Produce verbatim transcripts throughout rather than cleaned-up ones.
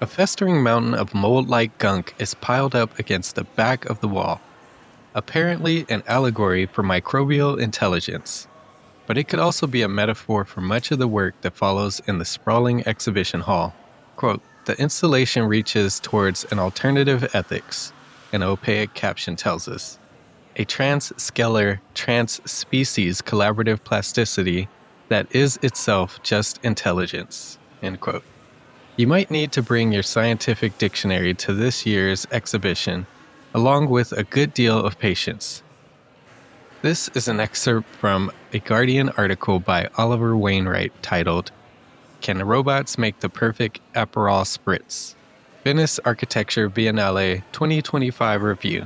A festering mountain of mold-like gunk is piled up against the back of the wall, apparently an allegory for microbial intelligence. But it could also be a metaphor for much of the work that follows in the sprawling exhibition hall. Quote, "The installation reaches towards an alternative ethics," an opaque caption tells us. A trans-scalar, trans-species collaborative plasticity that is itself just intelligence, end quote. You might need to bring your scientific dictionary to this year's exhibition, along with a good deal of patience. This is an excerpt from a Guardian article by Oliver Wainwright titled, "Can Robots Make the Perfect Aperol Spritz?" Venice Architecture Biennale twenty twenty-five Review.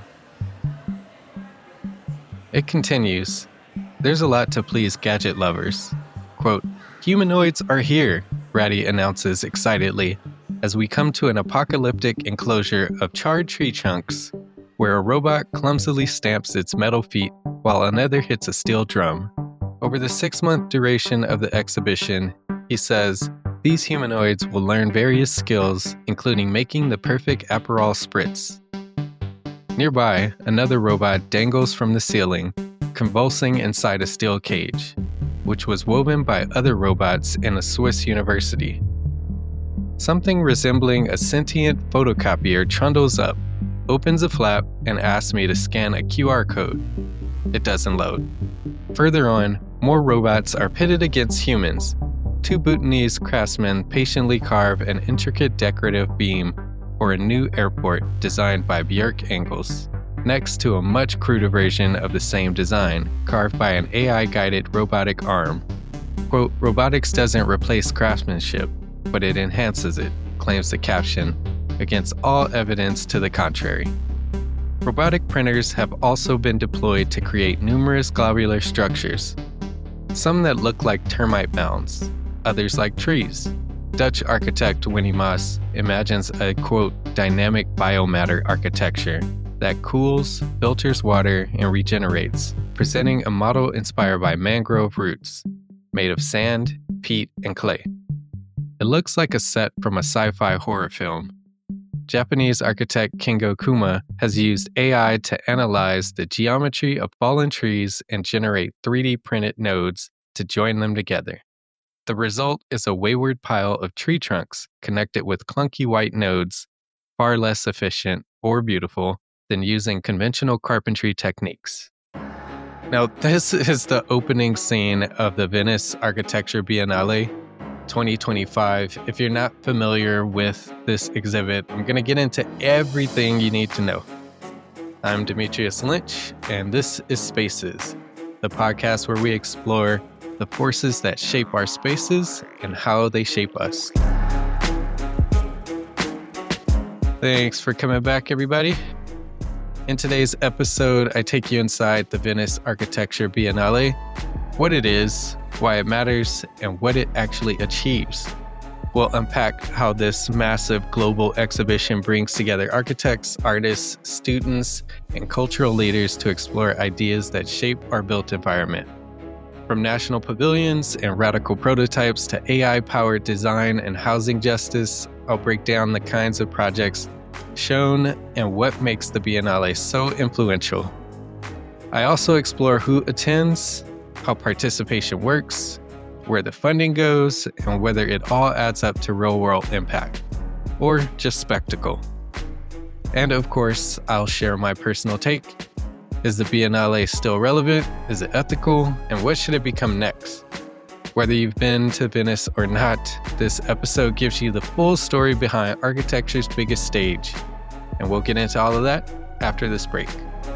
It continues, "There's a lot to please gadget lovers." Quote, "Humanoids are here," Ratty announces excitedly, as we come to an apocalyptic enclosure of charred tree trunks, where a robot clumsily stamps its metal feet while another hits a steel drum. Over the six-month duration of the exhibition, he says, these humanoids will learn various skills, including making the perfect Aperol Spritz. Nearby, another robot dangles from the ceiling, convulsing inside a steel cage, which was woven by other robots in a Swiss university. Something resembling a sentient photocopier trundles up, opens a flap, and asks me to scan a Q R code. It doesn't load. Further on, more robots are pitted against humans. Two Bhutanese craftsmen patiently carve an intricate decorative beam for a new airport designed by Björk Engels, next to a much cruder version of the same design, carved by an A I-guided robotic arm. Quote, "Robotics doesn't replace craftsmanship, but it enhances it," claims the caption, against all evidence to the contrary. Robotic printers have also been deployed to create numerous globular structures, some that look like termite mounds, others like trees. Dutch architect Winnie Maas imagines a, quote, "dynamic biomatter architecture that cools, filters water, and regenerates, presenting a model inspired by mangrove roots, made of sand, peat, and clay. It looks like a set from a sci-fi horror film." Japanese architect Kengo Kuma has used A I to analyze the geometry of fallen trees and generate three D printed nodes to join them together. The result is a wayward pile of tree trunks connected with clunky white nodes, far less efficient or beautiful than using conventional carpentry techniques. Now, this is the opening scene of the Venice Architecture Biennale twenty twenty-five. If you're not familiar with this exhibit, I'm going to get into everything you need to know. I'm Demetrius Lynch, and this is Spaces, the podcast where we explore the forces that shape our spaces and how they shape us. Thanks for coming back, everybody. In today's episode, I take you inside the Venice Architecture Biennale, what it is, why it matters, and what it actually achieves. We'll unpack how this massive global exhibition brings together architects, artists, students, and cultural leaders to explore ideas that shape our built environment. From national pavilions and radical prototypes to A I-powered design and housing justice, I'll break down the kinds of projects shown and what makes the Biennale so influential. I also explore who attends, how participation works, where the funding goes, and whether it all adds up to real-world impact, or just spectacle. And of course, I'll share my personal take. Is the Biennale still relevant? Is it ethical? And what should it become next? Whether you've been to Venice or not, this episode gives you the full story behind architecture's biggest stage. And we'll get into all of that after this break.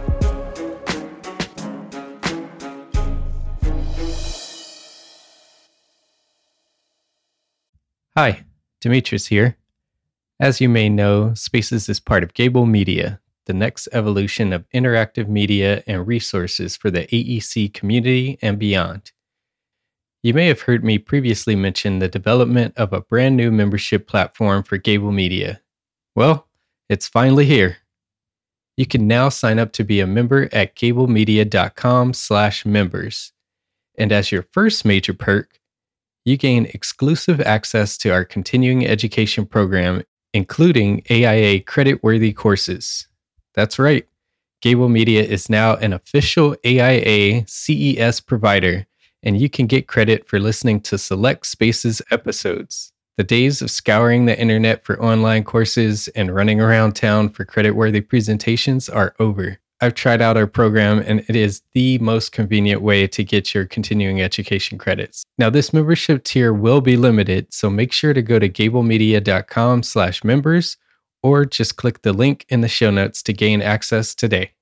Hi, Demetrius here. As you may know, Spaces is part of Gable Media, the next evolution of interactive media and resources for the A E C community and beyond. You may have heard me previously mention the development of a brand new membership platform for Gable Media. Well, it's finally here. You can now sign up to be a member at gablemedia.com slash members. And as your first major perk, you gain exclusive access to our continuing education program including A I A credit-worthy courses. That's right. Gable Media is now an official A I A C E S provider, and you can get credit for listening to select Spaces episodes. The days of scouring the internet for online courses and running around town for credit-worthy presentations are over. I've tried out our program, and it is the most convenient way to get your continuing education credits. Now, this membership tier will be limited, so make sure to go to gablemedia.com slash members or just click the link in the show notes to gain access today.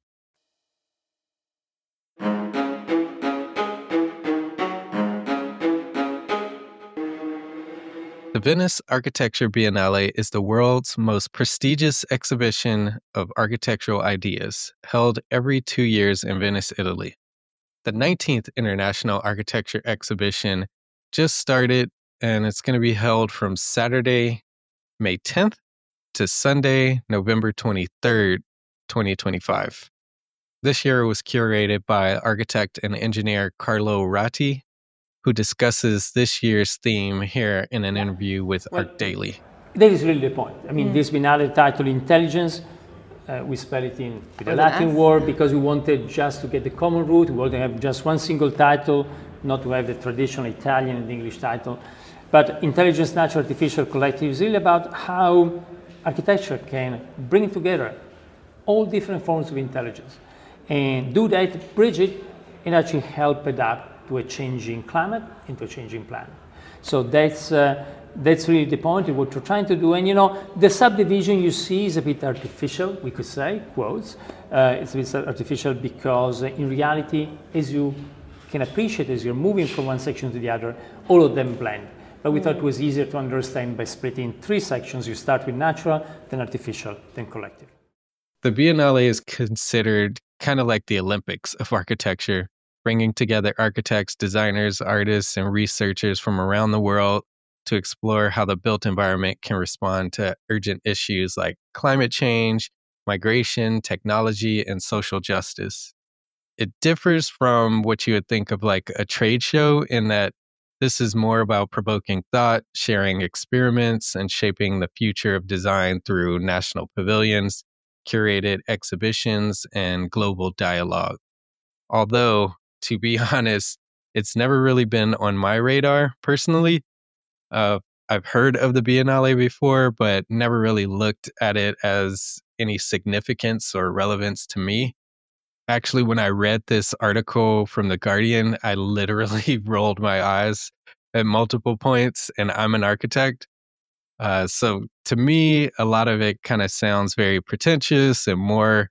The Venice Architecture Biennale is the world's most prestigious exhibition of architectural ideas, held every two years in Venice, Italy. The nineteenth International Architecture Exhibition just started, and it's going to be held from Saturday, May tenth to Sunday, November twenty-third, twenty twenty-five. This year it was curated by architect and engineer Carlo Ratti, who discusses this year's theme here in an interview with well, Arc Daily. That is really the point. I mean, mm. this Biennale titled Intelligence, uh, we spell it in with a Latin word because we wanted just to get the common root. We wanted to have just one single title, not to have the traditional Italian and English title. But Intelligence, Natural, Artificial, Collective is really about how architecture can bring together all different forms of intelligence and do that, bridge it, and actually help adapt to a changing climate, into a changing planet. So that's uh, that's really the point of what we're trying to do. And you know, the subdivision you see is a bit artificial, we could say, quotes. Uh, it's a bit artificial because uh, in reality, as you can appreciate, as you're moving from one section to the other, all of them blend. But we thought it was easier to understand by splitting three sections. You start with natural, then artificial, then collective. The Biennale is considered kind of like the Olympics of architecture, bringing together architects, designers, artists, and researchers from around the world to explore how the built environment can respond to urgent issues like climate change, migration, technology, and social justice. It differs from what you would think of like a trade show in that this is more about provoking thought, sharing experiments, and shaping the future of design through national pavilions, curated exhibitions, and global dialogue. Although, to be honest, it's never really been on my radar personally. Uh, I've heard of the Biennale before, but never really looked at it as any significance or relevance to me. Actually, when I read this article from The Guardian, I literally rolled my eyes at multiple points, and I'm an architect. Uh, so to me, a lot of it kind of sounds very pretentious and more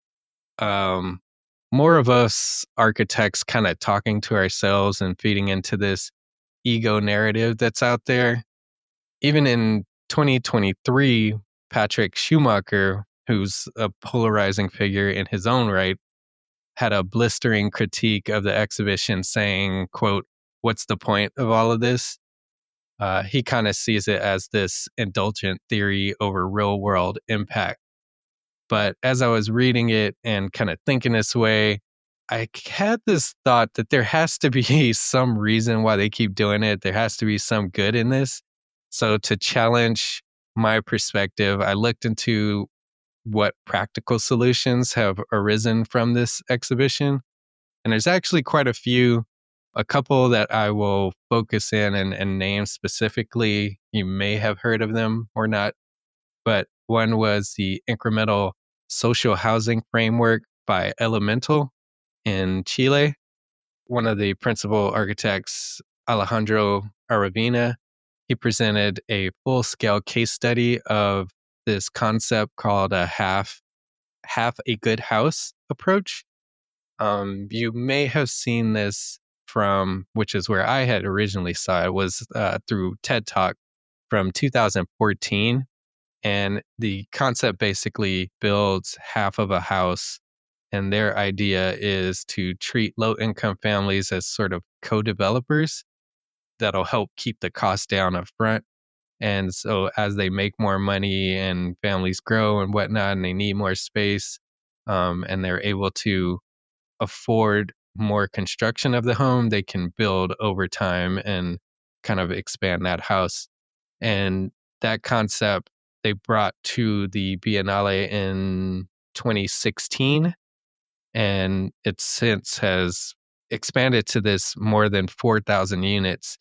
um, more of us architects kind of talking to ourselves and feeding into this ego narrative that's out there. Even in twenty twenty-three, Patrick Schumacher, who's a polarizing figure in his own right, had a blistering critique of the exhibition saying, quote, "What's the point of all of this?" Uh, he kind of sees it as this indulgent theory over real world impact. But as I was reading it and kind of thinking this way, I had this thought that there has to be some reason why they keep doing it. There has to be some good in this. So to challenge my perspective, I looked into what practical solutions have arisen from this exhibition. And there's actually quite a few, a couple that I will focus in and, and name specifically. You may have heard of them or not, but one was the incremental social housing framework by Elemental in Chile. One of the principal architects, Alejandro Aravena, he presented a full-scale case study of this concept called a half half a good house approach. Um, you may have seen this from, which is where I had originally saw it, was uh, through TED Talk from two thousand fourteen. And the concept basically builds half of a house. And their idea is to treat low-income families as sort of co-developers that'll help keep the cost down up front. And so as they make more money and families grow and whatnot, and they need more space, um, and they're able to afford more construction of the home, they can build over time and kind of expand that house. And that concept they brought to the Biennale in twenty sixteen, and it since has expanded to this more than four thousand units.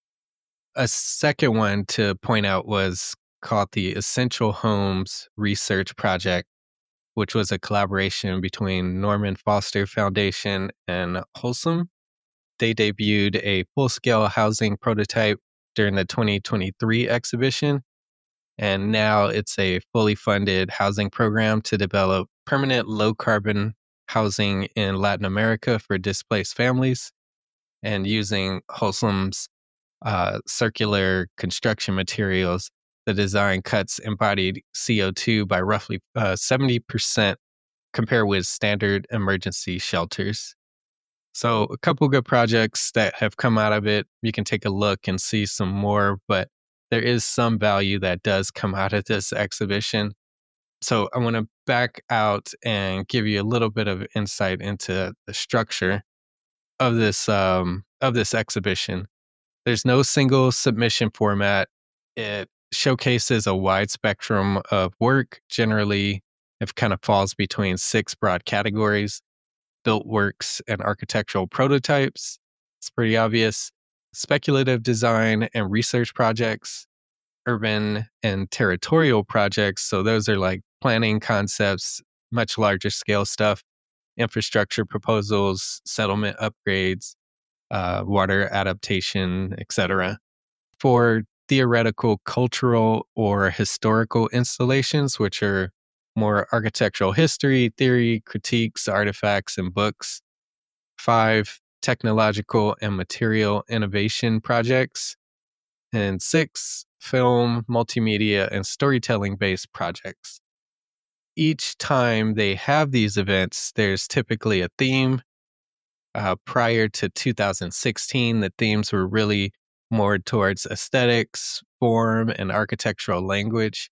A second one to point out was called the Essential Homes Research Project, which was a collaboration between Norman Foster Foundation and Wholesome. They debuted a full-scale housing prototype during the twenty twenty-three exhibition, and now it's a fully funded housing program to develop permanent low-carbon housing in Latin America for displaced families, and using Wholesome's uh, circular construction materials. The design cuts embodied C O two by roughly uh, seventy percent compared with standard emergency shelters. So a couple good projects that have come out of it. You can take a look and see some more, but there is some value that does come out of this exhibition. So I want to back out and give you a little bit of insight into the structure of this um, of this exhibition. There's no single submission format. It showcases a wide spectrum of work. Generally, it kind of falls between six broad categories: built works and architectural prototypes. It's pretty obvious. Speculative design and research projects, urban and territorial projects. So those are like planning concepts, much larger scale stuff, infrastructure proposals, settlement upgrades, uh, water adaptation, et cetera. For theoretical, cultural, or historical installations, which are more architectural history, theory, critiques, artifacts, and books. Five, technological and material innovation projects. And six, film, multimedia, and storytelling-based projects. Each time they have these events, there's typically a theme. Uh, prior to two thousand sixteen, the themes were really more towards aesthetics, form, and architectural language.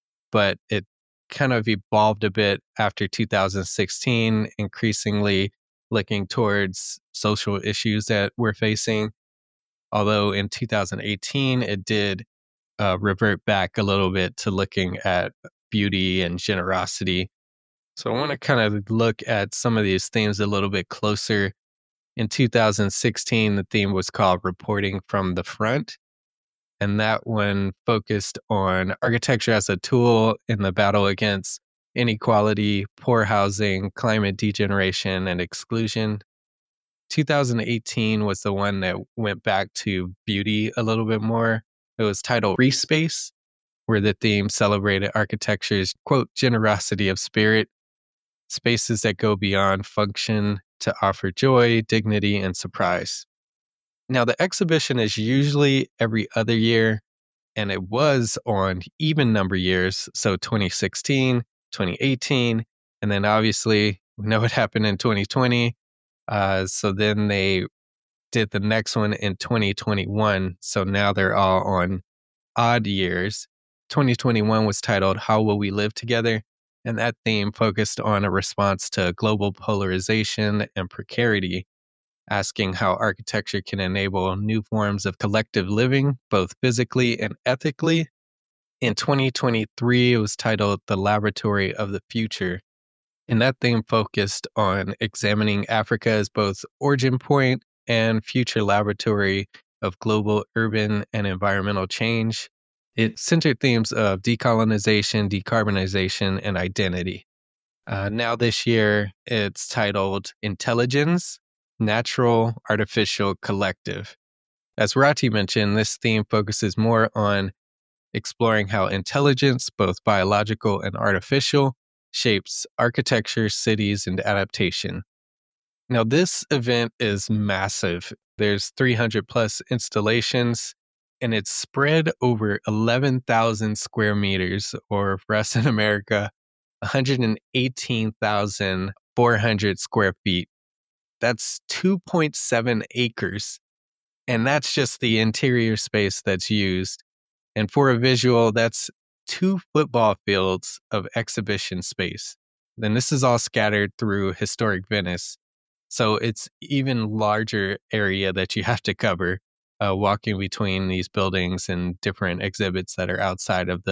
But it kind of evolved a bit after two thousand sixteen, increasingly looking towards social issues that we're facing. Although in two thousand eighteen, it did uh, revert back a little bit to looking at beauty and generosity. So I want to kind of look at some of these themes a little bit closer. In two thousand sixteen, the theme was called Reporting from the Front. And that one focused on architecture as a tool in the battle against inequality, poor housing, climate degeneration, and exclusion. two thousand eighteen was the one that went back to beauty a little bit more. It was titled Free Space, where the theme celebrated architecture's, quote, generosity of spirit, spaces that go beyond function to offer joy, dignity, and surprise. Now, the exhibition is usually every other year, and it was on even number years. So twenty sixteen, twenty eighteen, and then obviously we know what happened in twenty twenty. Uh, so then they did the next one in twenty twenty-one. So now they're all on odd years. twenty twenty-one was titled How Will We Live Together? And that theme focused on a response to global polarization and precarity, asking how architecture can enable new forms of collective living, both physically and ethically. In twenty twenty-three, it was titled The Laboratory of the Future. And that theme focused on examining Africa as both origin point and future laboratory of global urban and environmental change. It centered themes of decolonization, decarbonization, and identity. Uh, now this year, it's titled Intelligence, Natural, Artificial, Collective. As Rati mentioned, this theme focuses more on exploring how intelligence, both biological and artificial, shapes architecture, cities, and adaptation. Now, this event is massive. There's three hundred plus installations, and it's spread over eleven thousand square meters, or for us in America, one hundred eighteen thousand four hundred square feet. That's two point seven acres. And that's just the interior space that's used. And for a visual, that's two football fields of exhibition space. Then this is all scattered through historic Venice. So it's even larger area that you have to cover, uh, walking between these buildings and different exhibits that are outside of the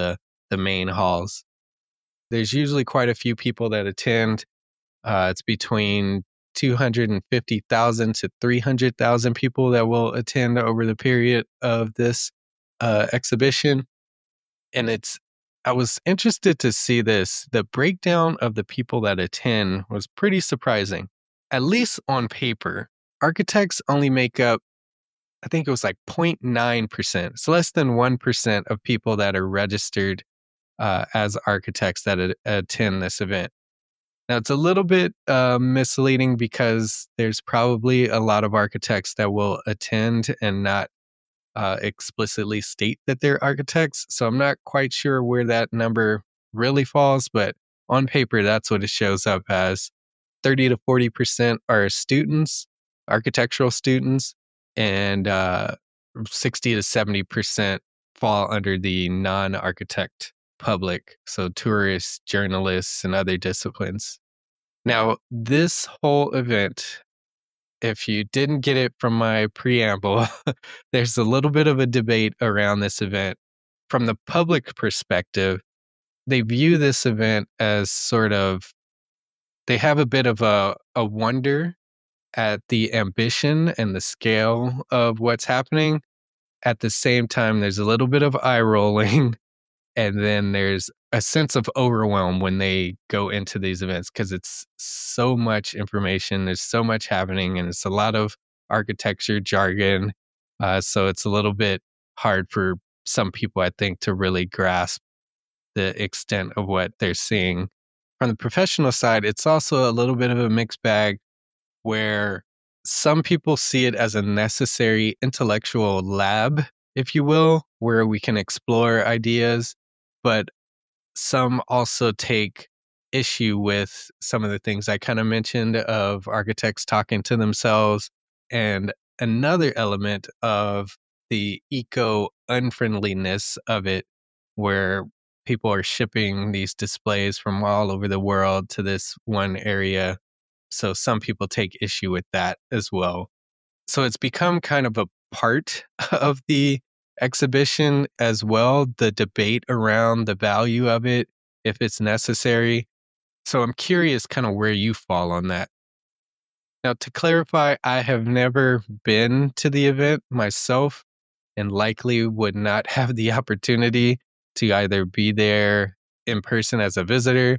the main halls. There's usually quite a few people that attend. Uh, it's between two hundred fifty thousand to three hundred thousand people that will attend over the period of this uh, exhibition. And it's, I was interested to see this. The breakdown of the people that attend was pretty surprising, at least on paper. Architects only make up, I think it was like zero point nine percent. It's less than one percent of people that are registered uh, as architects that a- attend this event. Now, it's a little bit uh, misleading because there's probably a lot of architects that will attend and not uh, explicitly state that they're architects. So I'm not quite sure where that number really falls, but on paper, that's what it shows up as. thirty to forty percent are students, architectural students, and uh, sixty to seventy percent fall under the non-architect public, so tourists, journalists, and other disciplines. Now, this whole event, if you didn't get it from my preamble, there's a little bit of a debate around this event. From the public perspective, they view this event as sort of, they have a bit of a, a wonder at the ambition and the scale of what's happening. At the same time, there's a little bit of eye rolling. And then there's a sense of overwhelm when they go into these events because it's so much information. There's so much happening, and it's a lot of architecture jargon. Uh, so it's a little bit hard for some people, I think, to really grasp the extent of what they're seeing. From the professional side, it's also a little bit of a mixed bag where some people see it as a necessary intellectual lab, if you will, where we can explore ideas. But some also take issue with some of the things I kind of mentioned of architects talking to themselves, and another element of the eco-unfriendliness of it, where people are shipping these displays from all over the world to this one area. So some people take issue with that as well. So it's become kind of a part of the exhibition as well, the debate around the value of it, if it's necessary. So I'm curious kind of where you fall on that. Now, to clarify, I have never been to the event myself and likely would not have the opportunity to either be there in person as a visitor,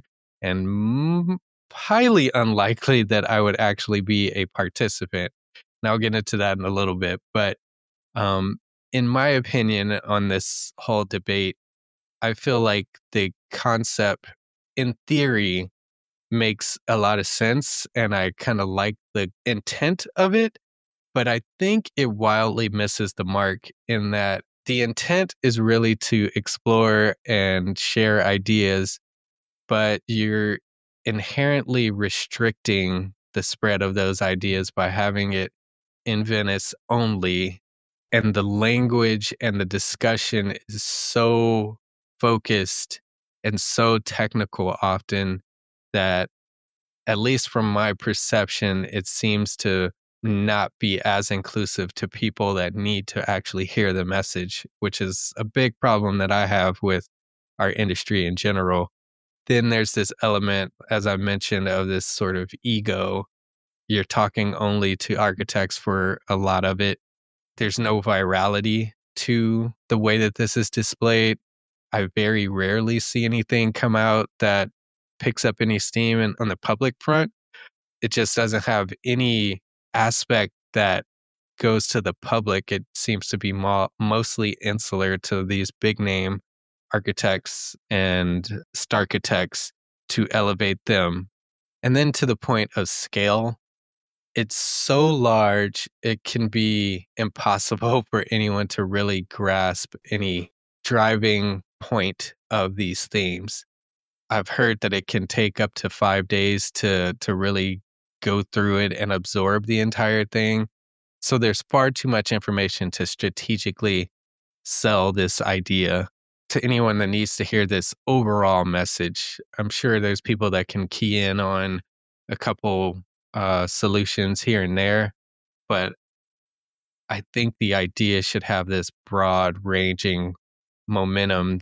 and highly unlikely that I would actually be a participant. And I'll get into that in a little bit. But um, in my opinion on this whole debate, I feel like the concept in theory makes a lot of sense, and I kind of like the intent of it, but I think it wildly misses the mark in that the intent is really to explore and share ideas, but you're inherently restricting the spread of those ideas by having it in Venice only. And the language and the discussion is so focused and so technical often that, at least from my perception, it seems to not be as inclusive to people that need to actually hear the message, which is a big problem that I have with our industry in general. Then there's this element, as I mentioned, of this sort of ego. You're talking only to architects for a lot of it. There's no virality to the way that this is displayed. I very rarely see anything come out that picks up any steam in, on the public front. It just doesn't have any aspect that goes to the public. It seems to be mo- mostly insular to these big name architects and starchitects to elevate them. And then to the point of scale, it's so large, it can be impossible for anyone to really grasp any driving point of these themes. I've heard that it can take up to five days to to really go through it and absorb the entire thing. So there's far too much information to strategically sell this idea to anyone that needs to hear this overall message. I'm sure there's people that can key in on a couple uh, solutions here and there, but I think the idea should have this broad ranging momentum that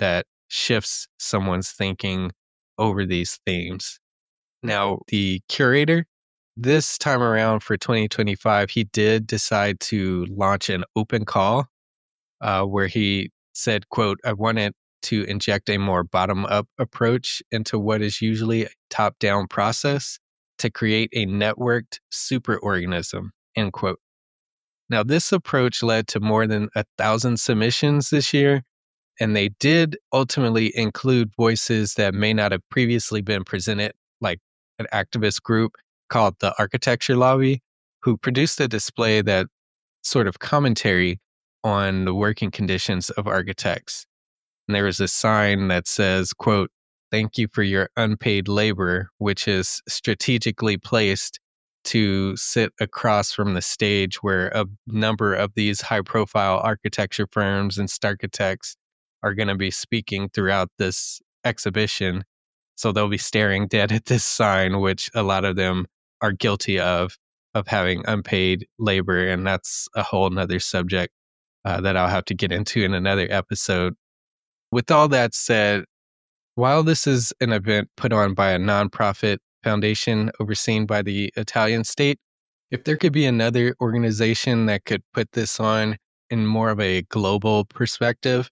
shifts someone's thinking over these themes. Now, the curator, this time around for twenty twenty-five, he did decide to launch an open call uh, where he said, quote, I wanted to inject a more bottom-up approach into what is usually a top-down process to create a networked superorganism, end quote. Now, this approach led to more than a thousand submissions this year, and they did ultimately include voices that may not have previously been presented, like an activist group called the Architecture Lobby, who produced a display that sort of commentary on the working conditions of architects. And there is a sign that says, quote, thank you for your unpaid labor, which is strategically placed to sit across from the stage where a number of these high-profile architecture firms and starchitects are going to be speaking throughout this exhibition. So they'll be staring dead at this sign, which a lot of them are guilty of, of having unpaid labor. And that's a whole nother subject uh, that I'll have to get into in another episode. With all that said, while this is an event put on by a nonprofit foundation overseen by the Italian state, if there could be another organization that could put this on in more of a global perspective,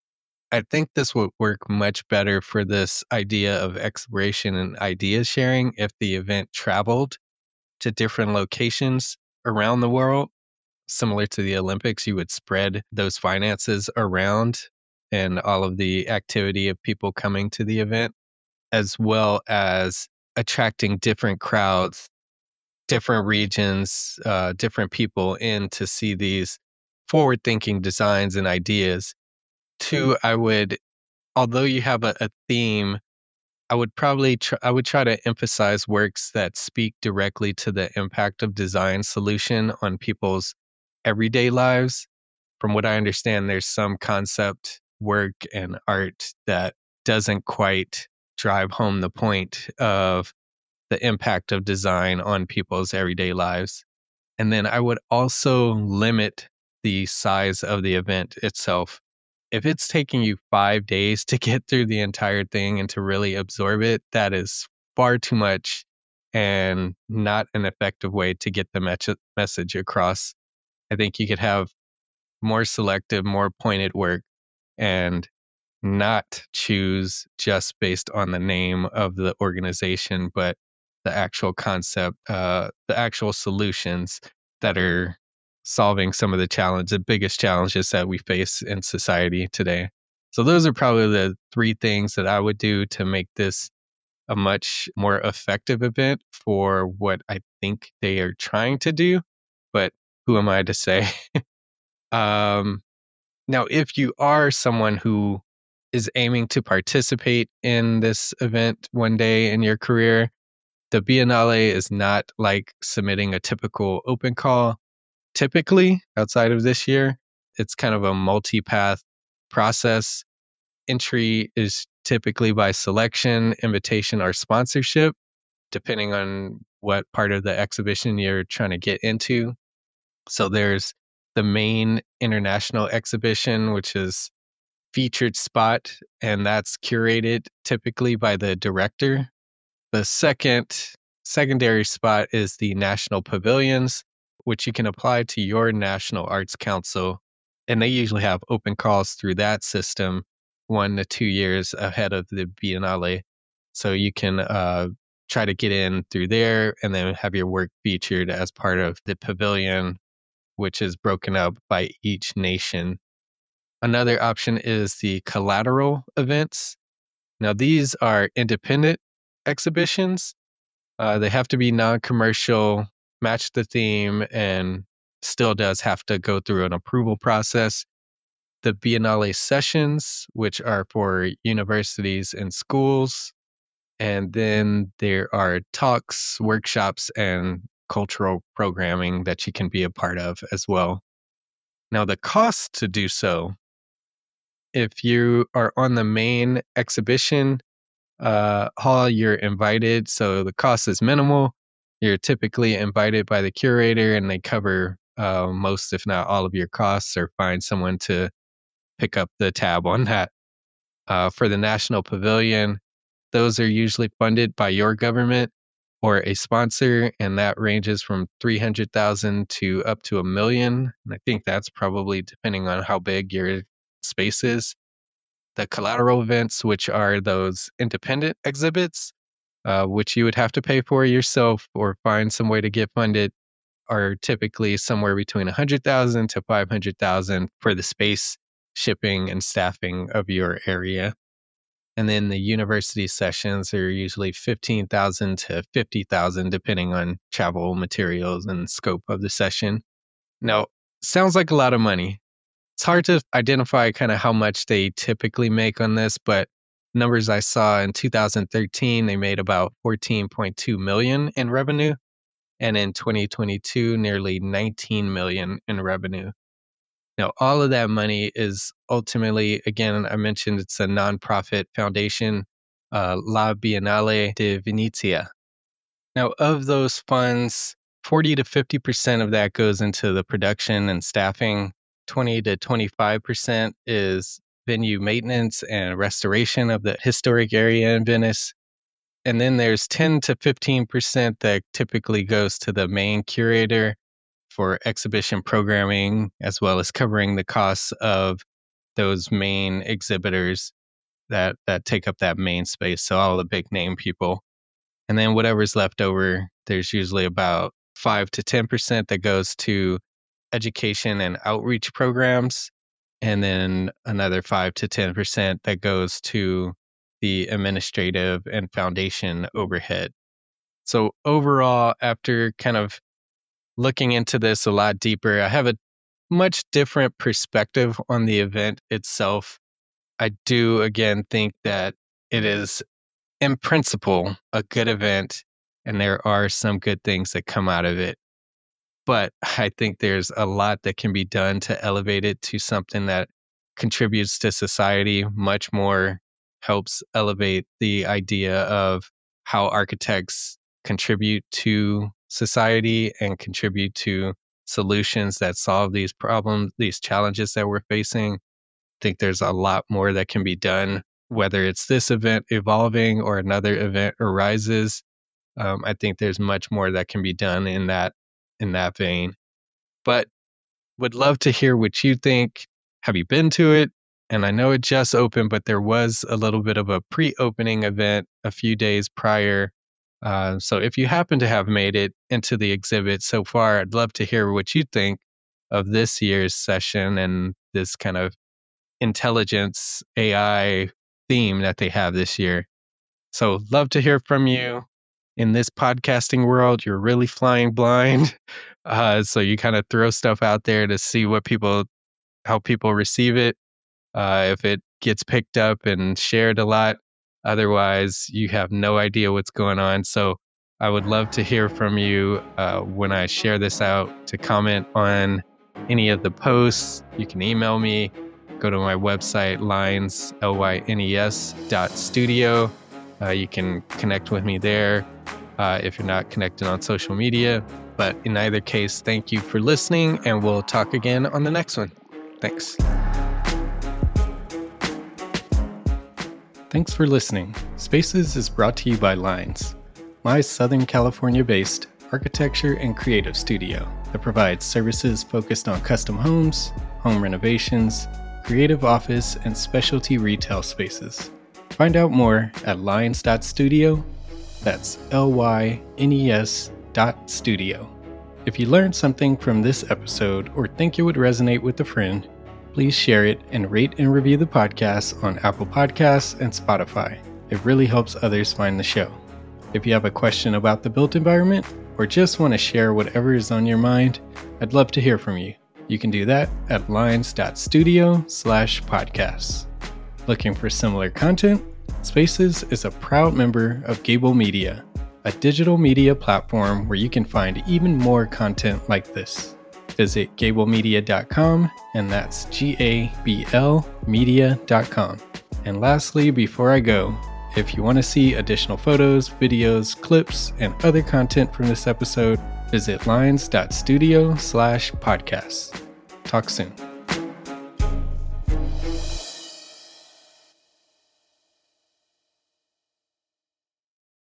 I think this would work much better for this idea of exploration and idea sharing if the event traveled to different locations around the world. Similar to the Olympics, you would spread those finances around and all of the activity of people coming to the event, as well as attracting different crowds, different regions, uh, different people in to see these forward-thinking designs and ideas. Two, I would, although you have a, a theme, I would probably tr- I would try to emphasize works that speak directly to the impact of design solution on people's everyday lives. From what I understand, there's some concept work and art that doesn't quite drive home the point of the impact of design on people's everyday lives. And then I would also limit the size of the event itself. If it's taking you five days to get through the entire thing and to really absorb it, that is far too much and not an effective way to get the me- message across. I think you could have more selective, more pointed work and not choose just based on the name of the organization, but the actual concept, uh, the actual solutions that are solving some of the challenges, the biggest challenges that we face in society today. So those are probably the three things that I would do to make this a much more effective event for what I think they are trying to do. But who am I to say? um, now, if you are someone who is aiming to participate in this event one day in your career, the Biennale is not like submitting a typical open call. Typically, outside of this year, it's kind of a multi-path process. Entry is typically by selection, invitation, or sponsorship, depending on what part of the exhibition you're trying to get into. So there's the main international exhibition, which is featured spot, and that's curated typically by the director. The second secondary spot is the national pavilions, which you can apply to your National Arts Council. And they usually have open calls through that system one to two years ahead of the Biennale. So you can uh, try to get in through there and then have your work featured as part of the pavilion, which is broken up by each nation. Another option is the collateral events. Now, these are independent exhibitions. Uh, they have to be non-commercial, match the theme, and still does have to go through an approval process. The Biennale sessions, which are for universities and schools. And then there are talks, workshops, and cultural programming that you can be a part of as well. Now, the cost to do so, if you are on the main exhibition uh, hall, you're invited. So the cost is minimal. You're typically invited by the curator and they cover uh, most, if not all of your costs, or find someone to pick up the tab on that. Uh, for the National Pavilion, those are usually funded by your government or a sponsor, and that ranges from three hundred thousand to up to a million. And I think that's probably depending on how big your space is. The collateral events, which are those independent exhibits, uh, which you would have to pay for yourself or find some way to get funded, are typically somewhere between one hundred thousand to five hundred thousand for the space, shipping, and staffing of your area. And then the university sessions are usually fifteen thousand to fifty thousand, depending on travel materials and scope of the session. Now, sounds like a lot of money. It's hard to identify kind of how much they typically make on this, but numbers I saw in two thousand thirteen, they made about fourteen point two million in revenue. And in twenty twenty-two, nearly nineteen million in revenue. Now, all of that money is ultimately, again, I mentioned it's a nonprofit foundation, uh, La Biennale di Venezia. Now, of those funds, forty to fifty percent of that goes into the production and staffing. twenty to twenty-five percent is venue maintenance and restoration of the historic area in Venice. And then there's ten to fifteen percent that typically goes to the main curator for exhibition programming, as well as covering the costs of those main exhibitors that, that take up that main space. So all the big name people. And then whatever's left over, there's usually about five to ten percent that goes to education and outreach programs. And then another five to ten percent that goes to the administrative and foundation overhead. So overall, after kind of looking into this a lot deeper, I have a much different perspective on the event itself. I do, again, think that it is, in principle, a good event, and there are some good things that come out of it. But I think there's a lot that can be done to elevate it to something that contributes to society, much more helps elevate the idea of how architects contribute to society and contribute to solutions that solve these problems, these challenges that we're facing. I think there's a lot more that can be done, whether it's this event evolving or another event arises. Um, I think there's much more that can be done in that in that vein. But would love to hear what you think. Have you been to it? And I know it just opened, but there was a little bit of a pre-opening event a few days prior. Uh, so if you happen to have made it into the exhibit so far, I'd love to hear what you think of this year's session and this kind of intelligence A I theme that they have this year. So love to hear from you. In this podcasting world, you're really flying blind. Uh, so you kind of throw stuff out there to see what people, how people receive it. Uh, if it gets picked up and shared a lot, otherwise you have no idea what's going on. So I would love to hear from you uh, when I share this out, to comment on any of the posts. You can email me, go to my website, lines, L Y N E S dot studio. Uh, you can connect with me there uh, if you're not connected on social media. But in either case, thank you for listening, and we'll talk again on the next one. Thanks. Thanks for listening. Spaces is brought to you by Lines, my Southern California-based architecture and creative studio that provides services focused on custom homes, home renovations, creative office, and specialty retail spaces. Find out more at lines dot studio. That's L Y N E S dot studio. If you learned something from this episode or think it would resonate with a friend, please share it and rate and review the podcast on Apple Podcasts and Spotify. It really helps others find the show. If you have a question about the built environment or just want to share whatever is on your mind, I'd love to hear from you. You can do that at lines dot studio slash podcasts. Looking for similar content? Spaces is a proud member of Gable Media, a digital media platform where you can find even more content like this. Visit gable media dot com, and that's G A B L media dot com. And lastly, before I go, if you want to see additional photos, videos, clips, and other content from this episode, visit lines dot studio slash podcasts. Talk soon.